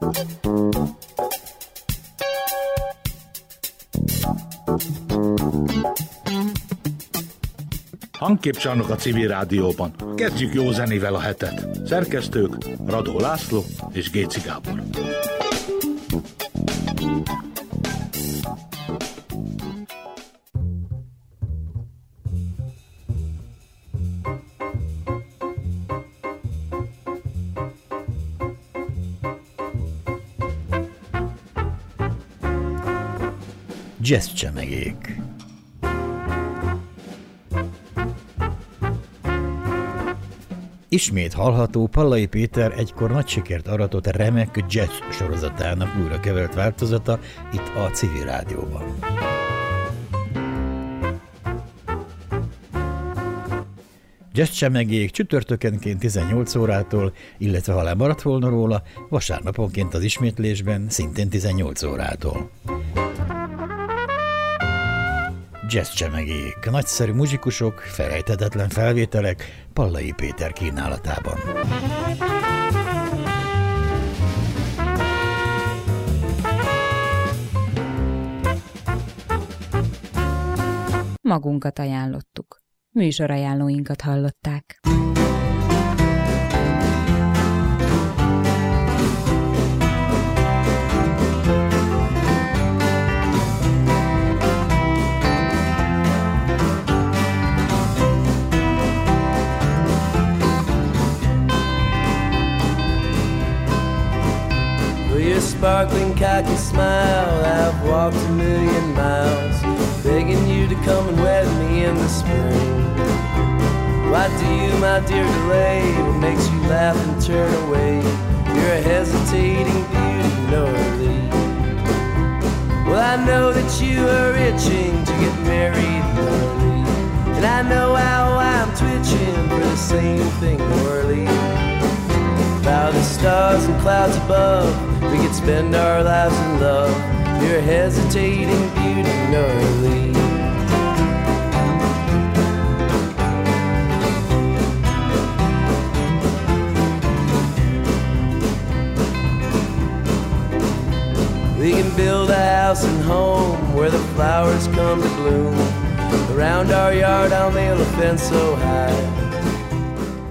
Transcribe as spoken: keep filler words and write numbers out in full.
Hangképcsarnok a Civil Rádióban. Kezdjük jó zenével a hetet. Szerkesztők Radó László és Géci Gábor. Jazz csemegék. Ismét hallható Pallai Péter egykor nagy sikert aratott remek jazz sorozatának újra kevert változata itt a Civil Rádióban. Jazz csemegék csütörtökenként tizennyolc órától, illetve ha lemaradt volna róla, vasárnaponként az ismétlésben szintén tizennyolc órától. Jazz csemegék, nagyszerű muzsikusok, felejthetetlen felvételek Pallai Péter kínálatában. Magunkat ajánlottuk. Műsorajánlóinkat hallották. Your sparkling cocky smile, I've walked a million miles, begging you to come and wed me in the spring. Why do you, my dear, delay? What makes you laugh and turn away? You're a hesitating beauty, Norley. Well, I know that you are itching to get married, Norley, and I know how I'm twitching for the same thing, Norley. By the stars and clouds above, we could spend our lives in love. You're a hesitating beauty, Norley. We can build a house and home where the flowers come to bloom. Around our yard I'll nail a fence so high